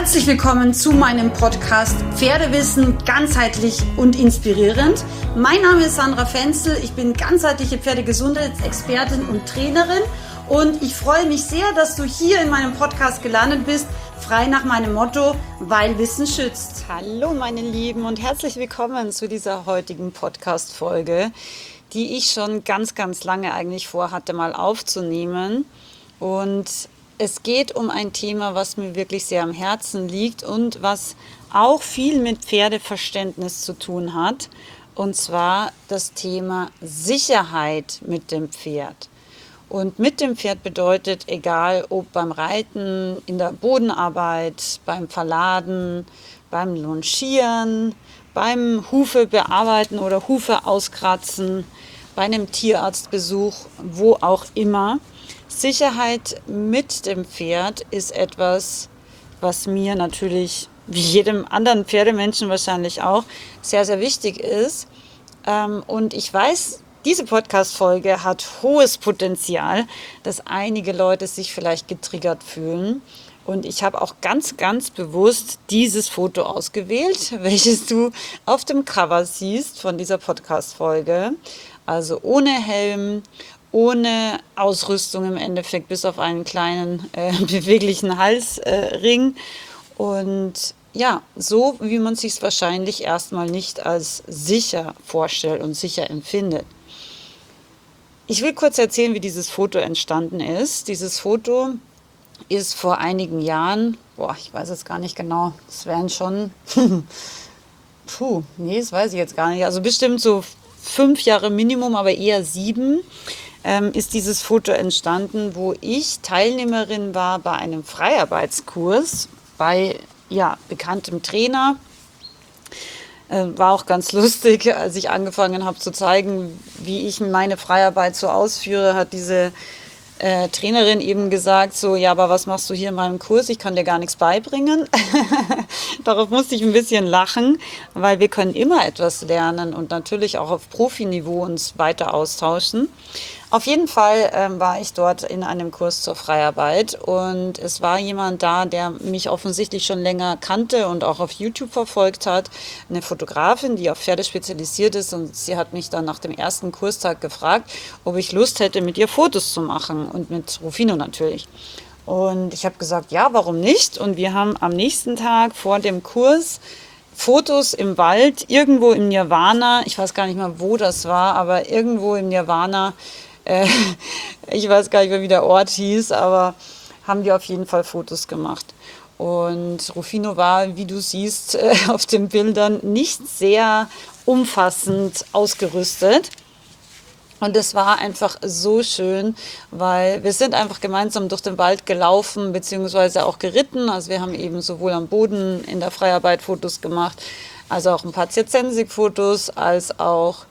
Herzlich willkommen zu meinem Podcast Pferdewissen ganzheitlich und inspirierend. Mein Name ist Sandra Fenzel, ich bin ganzheitliche Pferdegesundheitsexpertin und Trainerin und ich freue mich sehr, dass du hier in meinem Podcast gelandet bist, frei nach meinem Motto, weil Wissen schützt. Hallo meine Lieben und herzlich willkommen zu dieser heutigen Podcast-Folge, die ich schon ganz lange eigentlich vorhatte, mal aufzunehmen. Und es geht um ein Thema, was mir wirklich sehr am Herzen liegt und was auch viel mit Pferdeverständnis zu tun hat. Und zwar das Thema Sicherheit mit dem Pferd. Und mit dem Pferd bedeutet, egal ob beim Reiten, in der Bodenarbeit, beim Verladen, beim Longieren, beim Hufe bearbeiten oder Hufe auskratzen, bei einem Tierarztbesuch, wo auch immer. Sicherheit mit dem Pferd ist etwas, was mir natürlich, wie jedem anderen Pferdemenschen wahrscheinlich auch, sehr wichtig ist. Und ich weiß, diese Podcast-Folge hat hohes Potenzial, dass einige Leute sich vielleicht getriggert fühlen. Und ich habe auch ganz bewusst dieses Foto ausgewählt, welches du auf dem Cover siehst von dieser Podcast-Folge. Also ohne Helm, ohne Ausrüstung im Endeffekt, bis auf einen kleinen beweglichen Halsring. Und ja, so wie man sich es wahrscheinlich erstmal nicht als sicher vorstellt und sicher empfindet. Ich will kurz erzählen, wie dieses Foto entstanden ist. Dieses Foto ist vor einigen Jahren, ich weiß es gar nicht genau, es wären schon, das weiß ich jetzt gar nicht, also bestimmt so 5 Jahre Minimum, aber eher 7, ist dieses Foto entstanden, wo ich Teilnehmerin war bei einem Freiarbeitskurs bei bekanntem Trainer. War auch ganz lustig, als ich angefangen habe zu zeigen, wie ich meine Freiarbeit so ausführe, hat diese Trainerin eben gesagt, so, ja, aber was machst du hier in meinem Kurs? Ich kann dir gar nichts beibringen. Darauf musste ich ein bisschen lachen, weil wir können immer etwas lernen und natürlich auch auf Profiniveau uns weiter austauschen. Auf jeden Fall war ich dort in einem Kurs zur Freiarbeit und es war jemand da, der mich offensichtlich schon länger kannte und auch auf YouTube verfolgt hat. Eine Fotografin, die auf Pferde spezialisiert ist, und sie hat mich dann nach dem ersten Kurstag gefragt, ob ich Lust hätte, mit ihr Fotos zu machen und mit Rufino natürlich. Und ich habe gesagt, ja, warum nicht? Und wir haben am nächsten Tag vor dem Kurs Fotos im Wald, irgendwo im Nirvana, ich weiß gar nicht mal, wo das war, aber irgendwo im Nirvana, ich weiß gar nicht mehr, wie der Ort hieß, aber haben wir auf jeden Fall Fotos gemacht. Und Rufino war, wie du siehst, auf den Bildern nicht sehr umfassend ausgerüstet. Und es war einfach so schön, weil wir sind einfach gemeinsam durch den Wald gelaufen, beziehungsweise auch geritten. Also wir haben eben sowohl am Boden in der Freiarbeit Fotos gemacht, also auch ein paar Circensik-Fotos, als auch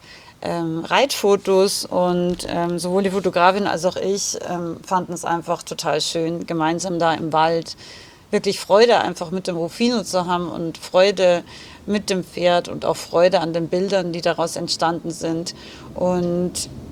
Reitfotos. Und sowohl die Fotografin als auch ich fanden es einfach total schön, gemeinsam da im Wald wirklich Freude einfach mit dem Rufino zu haben und Freude mit dem Pferd und auch Freude an den Bildern, die daraus entstanden sind. Und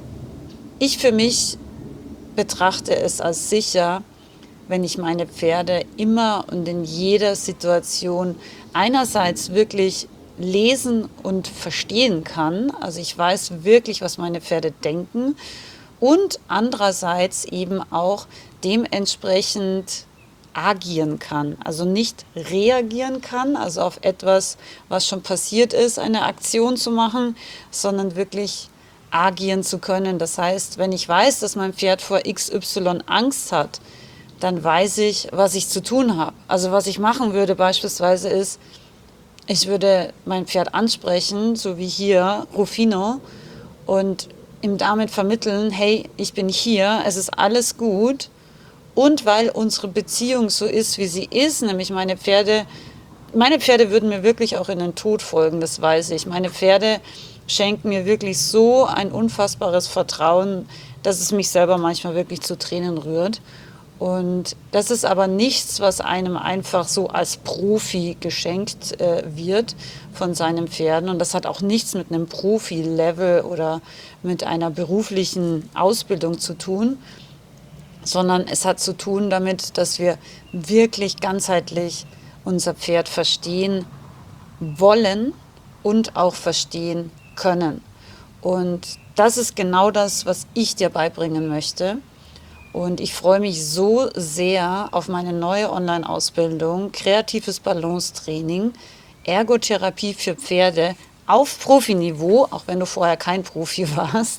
ich für mich betrachte es als sicher, wenn ich meine Pferde immer und in jeder Situation einerseits wirklich lesen und verstehen kann. Also ich weiß wirklich, was meine Pferde denken, und andererseits eben auch dementsprechend agieren kann, also nicht reagieren kann, also auf etwas, was schon passiert ist, eine Aktion zu machen, sondern wirklich agieren zu können. Das heißt, wenn ich weiß, dass mein Pferd vor XY Angst hat, dann weiß ich, was ich zu tun habe. Also was ich machen würde beispielsweise ist, ich würde mein Pferd ansprechen, so wie hier, Rufino, und ihm damit vermitteln, hey, ich bin hier, es ist alles gut. Und weil unsere Beziehung so ist, wie sie ist, nämlich meine Pferde würden mir wirklich auch in den Tod folgen, das weiß ich. Meine Pferde schenken mir wirklich so ein unfassbares Vertrauen, dass es mich selber manchmal wirklich zu Tränen rührt. Und das ist aber nichts, was einem einfach so als Profi geschenkt wird von seinen Pferden. Und das hat auch nichts mit einem Profi-Level oder mit einer beruflichen Ausbildung zu tun, sondern es hat zu tun damit, dass wir wirklich ganzheitlich unser Pferd verstehen wollen und auch verstehen können. Und das ist genau das, was ich dir beibringen möchte. Und ich freue mich so sehr auf meine neue Online-Ausbildung, kreatives Balancetraining, Ergotherapie für Pferde auf Profiniveau, auch wenn du vorher kein Profi warst.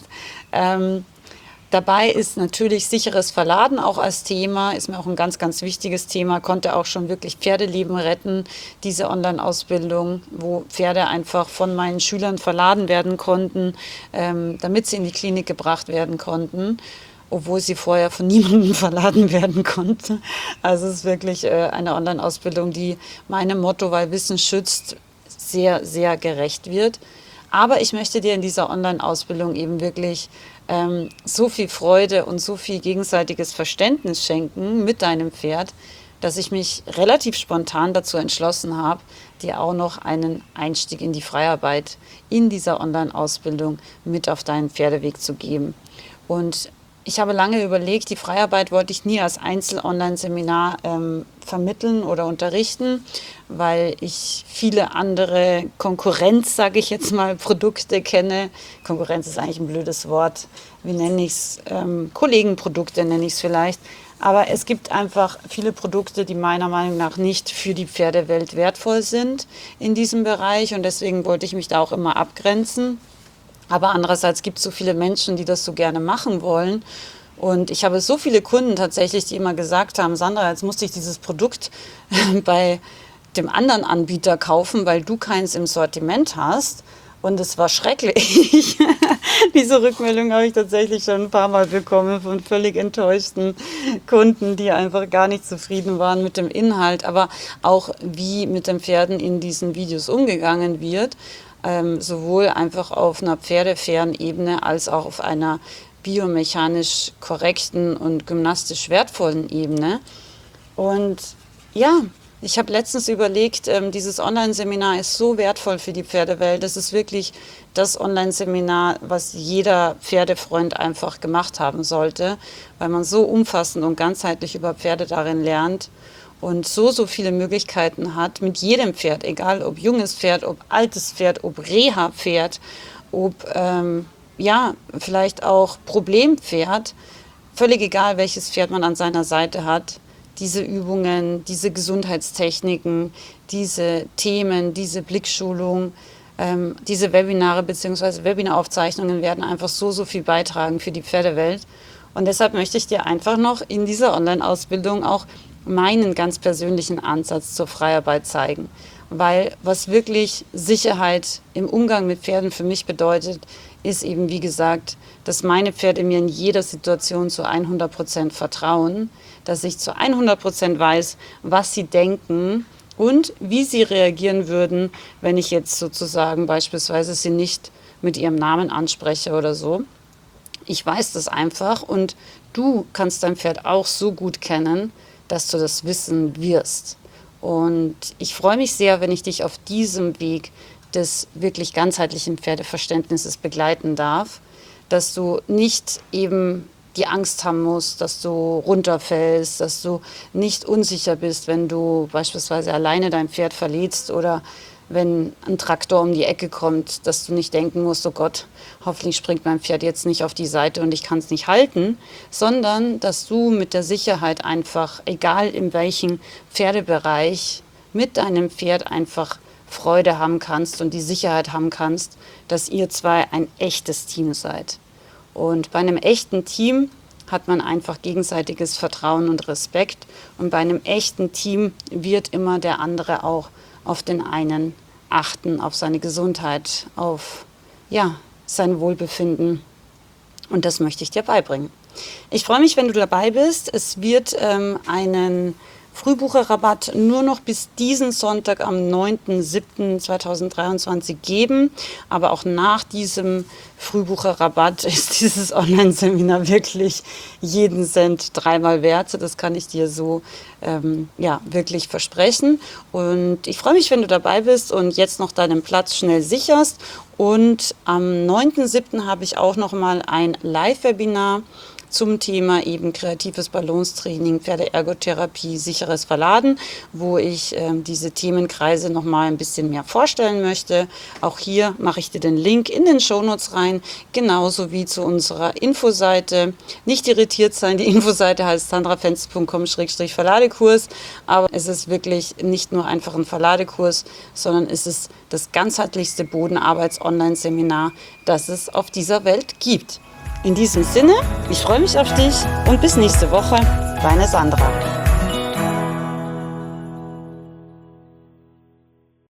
Dabei ist natürlich sicheres Verladen auch als Thema, ist mir auch ein ganz, ganz wichtiges Thema, konnte auch schon wirklich Pferdeleben retten, diese Online-Ausbildung, wo Pferde einfach von meinen Schülern verladen werden konnten, damit sie in die Klinik gebracht werden konnten, obwohl sie vorher von niemandem verladen werden konnte. Also es ist wirklich eine Online-Ausbildung, die meinem Motto, weil Wissen schützt, sehr, sehr gerecht wird. Aber ich möchte dir in dieser Online-Ausbildung eben wirklich so viel Freude und so viel gegenseitiges Verständnis schenken mit deinem Pferd, dass ich mich relativ spontan dazu entschlossen habe, dir auch noch einen Einstieg in die Freiarbeit in dieser Online-Ausbildung mit auf deinen Pferdeweg zu geben. Und ich habe lange überlegt, die Freiarbeit wollte ich nie als Einzel-Online-Seminar vermitteln oder unterrichten, weil ich viele andere Konkurrenz, sage ich jetzt mal, Produkte kenne. Konkurrenz ist eigentlich ein blödes Wort. Wie nenne ich es? Kollegenprodukte nenne ich es vielleicht. Aber es gibt einfach viele Produkte, die meiner Meinung nach nicht für die Pferdewelt wertvoll sind in diesem Bereich. Und deswegen wollte ich mich da auch immer abgrenzen. Aber andererseits gibt es so viele Menschen, die das so gerne machen wollen. Und ich habe so viele Kunden tatsächlich, die immer gesagt haben, Sandra, jetzt musste ich dieses Produkt bei dem anderen Anbieter kaufen, weil du keins im Sortiment hast. Und es war schrecklich. Diese Rückmeldung habe ich tatsächlich schon ein paar Mal bekommen von völlig enttäuschten Kunden, die einfach gar nicht zufrieden waren mit dem Inhalt, aber auch wie mit den Pferden in diesen Videos umgegangen wird. Sowohl einfach auf einer pferdefairen Ebene als auch auf einer biomechanisch korrekten und gymnastisch wertvollen Ebene. Und ja, ich habe letztens überlegt, dieses Online-Seminar ist so wertvoll für die Pferdewelt. Das ist wirklich das Online-Seminar, was jeder Pferdefreund einfach gemacht haben sollte, weil man so umfassend und ganzheitlich über Pferde darin lernt und so viele Möglichkeiten hat mit jedem Pferd, egal ob junges Pferd, ob altes Pferd, ob Reha-Pferd, ob vielleicht auch Problempferd, völlig egal, welches Pferd man an seiner Seite hat. Diese Übungen, diese Gesundheitstechniken, diese Themen, diese Blickschulung, diese Webinare bzw. Webinaraufzeichnungen werden einfach so viel beitragen für die Pferdewelt. Und deshalb möchte ich dir einfach noch in dieser Online-Ausbildung auch meinen ganz persönlichen Ansatz zur Freiarbeit zeigen. Weil was wirklich Sicherheit im Umgang mit Pferden für mich bedeutet, ist eben, wie gesagt, dass meine Pferde mir in jeder Situation zu 100% vertrauen, dass ich zu 100% weiß, was sie denken und wie sie reagieren würden, wenn ich jetzt sozusagen beispielsweise sie nicht mit ihrem Namen anspreche oder so. Ich weiß das einfach und du kannst dein Pferd auch so gut kennen, dass du das wissen wirst. Und ich freue mich sehr, wenn ich dich auf diesem Weg des wirklich ganzheitlichen Pferdeverständnisses begleiten darf, dass du nicht eben die Angst haben musst, dass du runterfällst, dass du nicht unsicher bist, wenn du beispielsweise alleine dein Pferd verletzt oder wenn ein Traktor um die Ecke kommt, dass du nicht denken musst, oh Gott, hoffentlich springt mein Pferd jetzt nicht auf die Seite und ich kann es nicht halten, sondern dass du mit der Sicherheit einfach, egal in welchem Pferdebereich, mit deinem Pferd einfach Freude haben kannst und die Sicherheit haben kannst, dass ihr zwei ein echtes Team seid. Und bei einem echten Team hat man einfach gegenseitiges Vertrauen und Respekt. Und bei einem echten Team wird immer der andere auch auf den einen achten, auf seine Gesundheit, auf sein Wohlbefinden. Und das möchte ich dir beibringen. Ich freue mich, wenn du dabei bist. Es wird einen Frühbucherrabatt nur noch bis diesen Sonntag am 9.7.2023 geben. Aber auch nach diesem Frühbucherrabatt ist dieses Online-Seminar wirklich jeden Cent dreimal wert. Das kann ich dir so wirklich versprechen. Und ich freue mich, wenn du dabei bist und jetzt noch deinen Platz schnell sicherst. Und am 9.7. habe ich auch noch mal ein Live-Webinar zum Thema eben kreatives Balancetraining, Pferdeergotherapie, sicheres Verladen, wo ich diese Themenkreise nochmal ein bisschen mehr vorstellen möchte. Auch hier mache ich dir den Link in den Shownotes rein, genauso wie zu unserer Infoseite. Nicht irritiert sein, die Infoseite heißt sandrafenzel.com/Verladekurs, aber es ist wirklich nicht nur einfach ein Verladekurs, sondern es ist das ganzheitlichste Bodenarbeits-Online-Seminar, das es auf dieser Welt gibt. In diesem Sinne, ich freue mich auf dich und bis nächste Woche, deine Sandra.